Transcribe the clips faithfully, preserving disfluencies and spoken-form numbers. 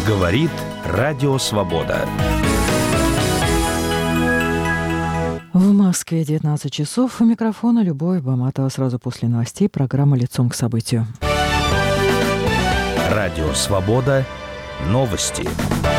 Говорит Радио Свобода. В Москве девятнадцать часов. У микрофона Любовь Баматова. Сразу после новостей программа «Лицом к событию». Радио Свобода. Новости.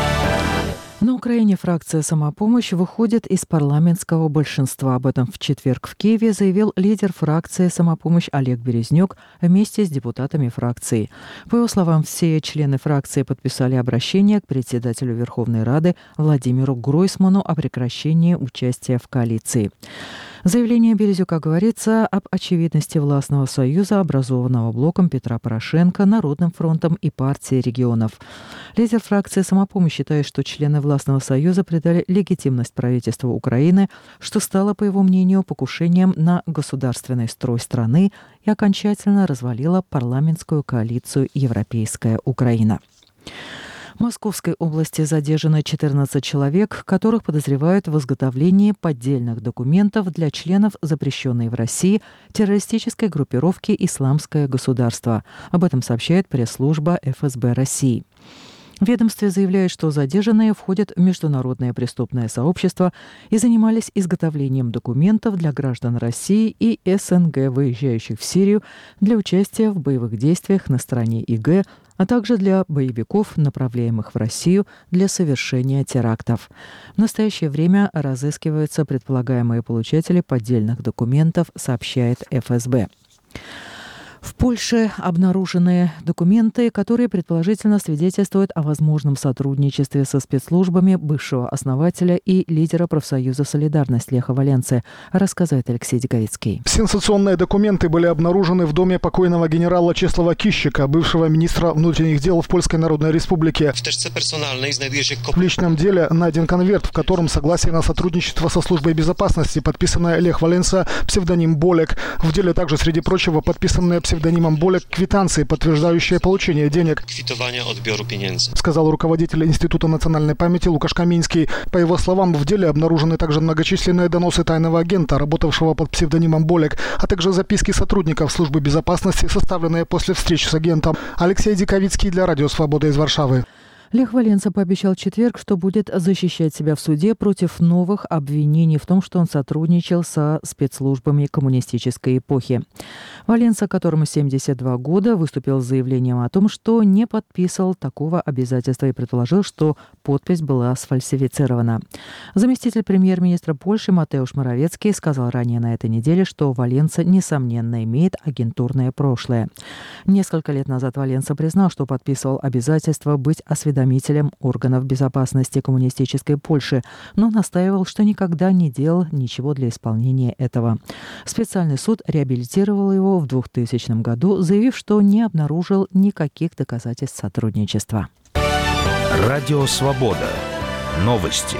На Украине фракция «Самопомощь» выходит из парламентского большинства. Об этом в четверг в Киеве заявил лидер фракции «Самопомощь» Олег Березнюк вместе с депутатами фракции. По его словам, все члены фракции подписали обращение к председателю Верховной Рады Владимиру Гройсману о прекращении участия в коалиции. В заявлении Березюка говорится об очевидности властного союза, образованного блоком Петра Порошенко, Народным фронтом и партией регионов. Лидер фракции «Самопомощь» считает, что члены властного союза придали легитимность правительству Украины, что стало, по его мнению, покушением на государственный строй страны и окончательно развалило парламентскую коалицию «Европейская Украина». В Московской области задержано четырнадцать человек, которых подозревают в изготовлении поддельных документов для членов запрещенной в России террористической группировки «Исламское государство». Об этом сообщает пресс-служба эф эс бэ России. В ведомстве заявляют, что задержанные входят в международное преступное сообщество и занимались изготовлением документов для граждан России и эс эн гэ, выезжающих в Сирию, для участия в боевых действиях на стороне и гэ, а также для боевиков, направляемых в Россию для совершения терактов. В настоящее время разыскиваются предполагаемые получатели поддельных документов, сообщает эф эс бэ. В Польше обнаружены документы, которые предположительно свидетельствуют о возможном сотрудничестве со спецслужбами бывшего основателя и лидера профсоюза «Солидарность» Леха Валенсы, рассказывает Алексей Диковицкий. Сенсационные документы были обнаружены в доме покойного генерала Чеслава Кищика, бывшего министра внутренних дел в Польской Народной Республике. В личном деле найден конверт, в котором согласие на сотрудничество со службой безопасности, подписанное Лех Валенса, псевдоним Болек. В деле также, среди прочего, подписанные псевдонимом Болек квитанции, подтверждающие получение денег, сказал руководитель Института национальной памяти Лукаш Каминский. По его словам, в деле обнаружены также многочисленные доносы тайного агента, работавшего под псевдонимом Болек, а также записки сотрудников службы безопасности, составленные после встреч с агентом. Алексей Диковицкий для Радио Свобода из Варшавы. Лех Валенса пообещал в четверг, что будет защищать себя в суде против новых обвинений в том, что он сотрудничал со спецслужбами коммунистической эпохи. Валенса, которому семьдесят два года, выступил с заявлением о том, что не подписывал такого обязательства и предположил, что подпись была сфальсифицирована. Заместитель премьер-министра Польши Матеуш Моровецкий сказал ранее на этой неделе, что Валенса, несомненно, имеет агентурное прошлое. Несколько лет назад Валенса признал, что подписывал обязательство быть осведомленным органов безопасности коммунистической Польши, но настаивал, что никогда не делал ничего для исполнения этого. Специальный суд реабилитировал его в двухтысячном году, заявив, что не обнаружил никаких доказательств сотрудничества. Радио Свобода. Новости.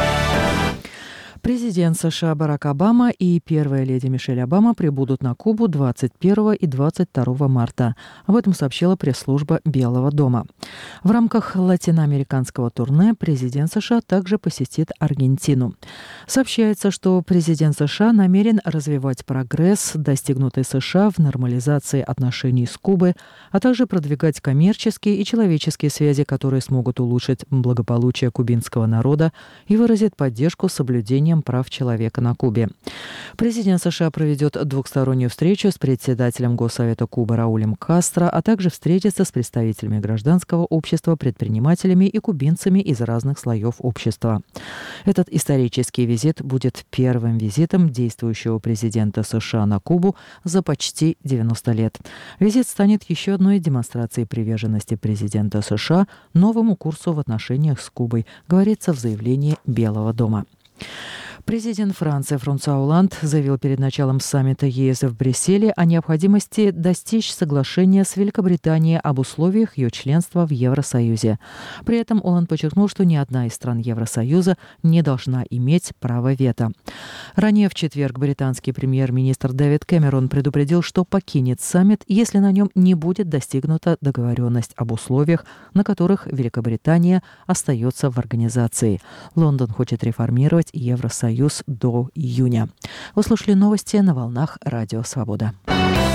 Президент США Барак Обама и первая леди Мишель Обама прибудут на Кубу двадцать первого и двадцать второго марта. Об этом сообщила пресс-служба Белого дома. В рамках латиноамериканского турне президент США также посетит Аргентину. Сообщается, что президент США намерен развивать прогресс, достигнутый США в нормализации отношений с Кубой, а также продвигать коммерческие и человеческие связи, которые смогут улучшить благополучие кубинского народа и выразить поддержку соблюдением прав человека на Кубе. Президент США проведет двухстороннюю встречу с председателем Госсовета Кубы Раулем Кастро, а также встретится с представителями гражданского общества, предпринимателями и кубинцами из разных слоев общества. Этот исторический визит будет первым визитом действующего президента США на Кубу за почти девяносто лет. Визит станет еще одной демонстрацией приверженности президента США новому курсу в отношениях с Кубой, говорится в заявлении Белого дома. Президент Франции Франсуа Олланд заявил перед началом саммита е эс в Брюсселе о необходимости достичь соглашения с Великобританией об условиях ее членства в Евросоюзе. При этом Олланд подчеркнул, что ни одна из стран Евросоюза не должна иметь права вето. Ранее в четверг британский премьер-министр Дэвид Кэмерон предупредил, что покинет саммит, если на нем не будет достигнута договоренность об условиях, на которых Великобритания остается в организации. Лондон хочет реформировать Евросоюз до июня. Вы слушали новости на волнах Радио Свобода.